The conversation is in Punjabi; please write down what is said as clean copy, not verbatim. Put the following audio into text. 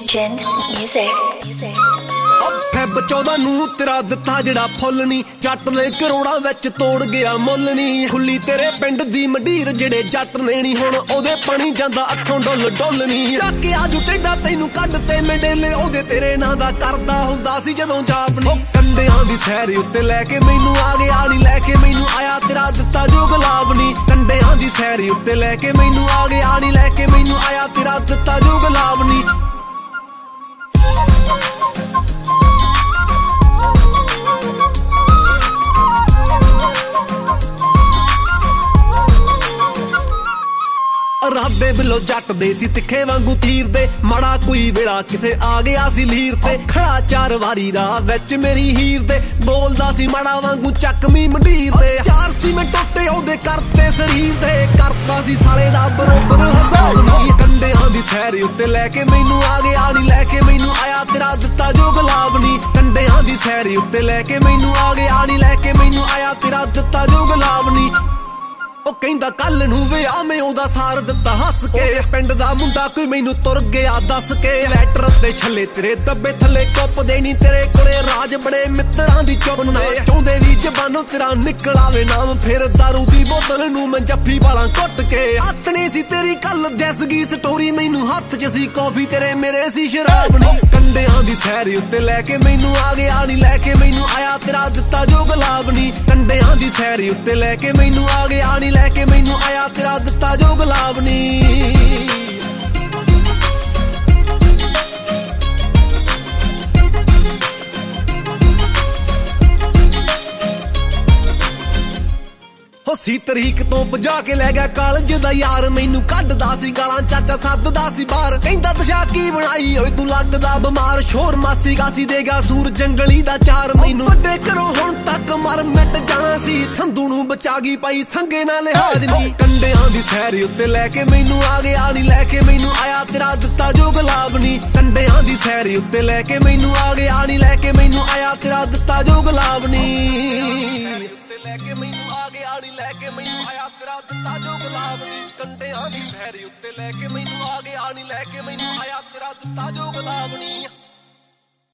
Legend Music. ਫੈਬ 14 ਨੂੰ ਤੇਰਾ ਦਿੱਤਾ ਜਿਹੜਾ ਫੁੱਲ ਨੀ ਜੱਟ ਨੇ ਕਰੋੜਾਂ ਵਿੱਚ ਤੋੜ ਗਿਆ ਮੁੱਲ ਨੀ ਖੁੱਲੀ ਤੇਰੇ ਪਿੰਡ ਦੀ ਮੰਡੀਰ ਜਿਹੜੇ ਜੱਟ ਨੇ ਨੀ ਹੁਣ ਉਹਦੇ ਪਾਣੀ ਜਾਂਦਾ ਅੱਖੋਂ ਡੁੱਲ ਡੁੱਲ ਨੀ ਚੱਕ ਕੇ ਆਜੂ ਟੇਡਾ ਤੈਨੂੰ ਕੱਢ ਤੇ ਮੇਡੇਲੇ ਉਹਦੇ ਤੇਰੇ ਨਾਂ ਦਾ ਕਰਦਾ ਹੁੰਦਾ ਸੀ ਜਦੋਂ ਜਾਪ ਨੀ ਕੰਡਿਆਂ ਦੀ ਸੈਰ ਉੱਤੇ ਲੈ ਕੇ ਮੈਨੂੰ ਆ ਗਿਆ ਨੀ ਲੈ ਕੇ ਮੈਨੂੰ ਆਇਆ ਤੇਰਾ ਦਿੱਤਾ ਜੋ ਗੁਲਾਬ ਨੀ ਕੰਡਿਆਂ ਦੀ ਸੈਰ ਉੱਤੇ ਲੈ ਕੇ ਮੈਨੂੰ ਆ ਗਿਆ ਨੀ ਲੈ ਕੇ ਮੈਨੂੰ ਆਇਆ ਤੇਰਾ ਦਿੱਤਾ ਜੋ ਗੁਲਾਬ ਨੀ ਰਾਬੇ ਬਿਲੋ ਜੱਟ ਦੇ ਸੀ ਤਿੱਖੇ ਵਾਂਗੂ ਤੀਰ ਦੇ ਮਾੜਾ ਕੋਈ ਵੇਲਾ ਕਿਸੇ ਆ ਗਿਆ ਸੀ ਲੀਰ ਤੇ ਖੜਾ ਚਾਰ ਵਾਰੀ ਰਾਹ ਵਿੱਚ ਮੇਰੀ ਹੀਰ ਦੇ ਬੋਲਦਾ ਸੀ ਮਾੜਾ ਵਾਂਗੂ ਚੱਕਵੀਂ ਮੰਡੀਰ ਤੇ ਚਾਰ ਸੀ ਮੈਂ ਟੋਟੇ ਉਹਦੇ ਕਰਤੇ ਸਰੀਰ ਤੇ ਕਰਤਾ ਸੀ ਸਾਲੇ ਦਾ ਬਰੋਬਰ ਹਿਸਾਬ ਨਹੀਂ ਕੰਡਿਆਂ ਦੀ ਸੈਰ ਉੱਤੇ ਲੈ ਕੇ ਮੈਨੂੰ ਆ ਗਿਆ ਨੀ ਲੈ ਕੇ ਮੈਨੂੰ ਆਇਆ ਤੇਰਾ ਦਿੱਤਾ ਜੋ ਗੁਲਾਬ ਨੀ ਕੰਡਿਆਂ ਦੀ ਸੈਰ ਉੱਤੇ ਲੈ ਕੇ ਮੈਨੂੰ ਆ ਗਿਆ ਨੀ ਲੈ ਕੇ ਮੈਨੂੰ ਆਇਆ ਤੇਰਾ ਦਿੱਤਾ ਜੋ ਗੁਲਾਬ ਨੀ ਉਹ ਕਹਿੰਦਾ ਕੱਲ ਨੂੰ ਵਿਆਹ ਮੈਂ ਉਹਦਾ ਸਾਰ ਦਿੱਤਾ ਹੱਸ ਕੇ ਪਿੰਡ ਦਾ ਮੁੰਡਾ ਕੋਈ ਮੈਨੂੰ ਤੁਰ ਗਿਆ ਦੱਸ ਕੇ ਲੈਟਰ ਤੇ ਛੱਲੇ ਤੇਰੇ ਦੱਬੇ ਥੱਲੇ ਕੁੱਪ ਦੇਣੀ ਤੇਰੇ ਕੋਲੇ ਰਾਜ ਬੜੇ ਮਿੱਤਰਾਂ ਦੀ ਚੁੱਪ ਨਾ ਚਾਹੁੰਦੇ ਵੀ ਜ਼ਬਾਨੋਂ ਤੇਰਾ ਨਿਕਲ ਆਵੇ ਨਾਮ ਫਿਰ ਦਾਰੂ ਦੀ ਬੋਤਲ ਨੂੰ ਮੈਂ ਜੱਫੀ ਵਾਲਾਂ ਘੁੱਟ ਕੇ ਹੱਥਣੀ ਸੀ ਤੇਰੀ ਕੱਲ ਦੱਸ ਗਈ ਸਟੋਰੀ ਮੈਨੂੰ ਹੱਥ 'ਚ ਸੀ ਕਾਫੀ ਤੇਰੇ ਮੇਰੇ ਸੀ ਸ਼ਰਾਬ ਨੀ ਕੰਡਿਆਂ ਦੀ ਸੈਰ ਉੱਤੇ ਲੈ ਕੇ ਮੈਨੂੰ ਆ ਗਿਆ ਨੀ ਲੈ ਕੇ ਮੈਨੂੰ ਆਇਆ ਤੇਰਾ ਦਿੱਤਾ ਜੋ ਗੁਲਾਬ ਨੀ ਕੰਡਿਆਂ ਦੀ ਸੈਰ ਉੱਤੇ ਲੈ ਕੇ ਮੈਨੂੰ ਆ ਗਿਆ ਨੀ ਲੈ ਕੇ ਮੈਨੂੰ ਆਇਆ ਤੇਰਾ ਦਿੱਤਾ ਜੋ ਗੁਲਾਬ ਨੀ ਸੀ ਤਰੀਕ ਤੋਂ ਭਜਾ ਕੇ ਲੈ ਗਿਆ ਕਾਲਜ ਦਾ ਯਾਰ ਮੈਨੂੰ ਕੱਢਦਾ ਸੀ ਗਾਲਾਂ ਚਾਚਾ ਸੱਦਦਾ ਸੀ ਬਾਹਰ ਕਹਿੰਦਾ ਦਸ਼ਾ ਕੀ ਬਣਾਈ ਓਏ ਤੂੰ ਲੱਗਦਾ ਬਿਮਾਰ ਸ਼ੋਰ ਮਾਸੀ ਗਾਸੀ ਦੇਗਾ ਸੂਰ ਜੰਗਲੀ ਦਾ ਚਾਰ ਮੈਨੂੰ ਵੱਡੇ ਕਰੋ ਹੁਣ ਤੱਕ ਮਰ ਮਿਟ ਜਾਣਾ ਸੀ ਸੰਧੂ ਨੂੰ ਬਚਾ ਗਈ ਪਾਈ ਸੰਗੇ ਨਾਲ ਲਿਹਾਜ਼ ਨਹੀਂ ਕੰਡਿਆਂ ਦੀ ਸੈਰ ਉੱਤੇ ਲੈ ਕੇ ਮੈਨੂੰ ਆ ਗਿਆ ਨੀ ਲੈ ਕੇ ਮੈਨੂੰ ਆਇਆ ਤੇਰਾ ਦਿੱਤਾ ਜੋ ਗੁਲਾਬ ਨੀ ਕੰਡਿਆਂ ਦੀ ਸੈਰ ਉੱਤੇ ਲੈ ਕੇ ਮੈਨੂੰ ਆ ਗਿਆ ਨੀ ਲੈ ਕੇ ਮੈਨੂੰ ਆਇਆ ਤੇਰਾ ਦਿੱਤਾ ਜੋ ਗੁਲਾਬ ਨੀ ਲੈ ਕੇ ਮੈਨੂੰ ਆ ਗਿਆ ਨੀ ਲੈ ਕੇ ਮੈਨੂੰ ਆਇਆ ਤੇਰਾ ਦਿੱਤਾ ਜੋ ਗੁਲਾਬ ਨੀ ਕੰਡਿਆਂ ਦੀ ਸੈਰ ਉੱਤੇ ਲੈ ਕੇ ਮੈਨੂੰ ਆ ਗਿਆ ਨੀ ਲੈ ਕੇ ਮੈਨੂੰ ਆਇਆ ਤੇਰਾ ਦਿੱਤਾ ਜੋ ਗੁਲਾਬ ਨੀ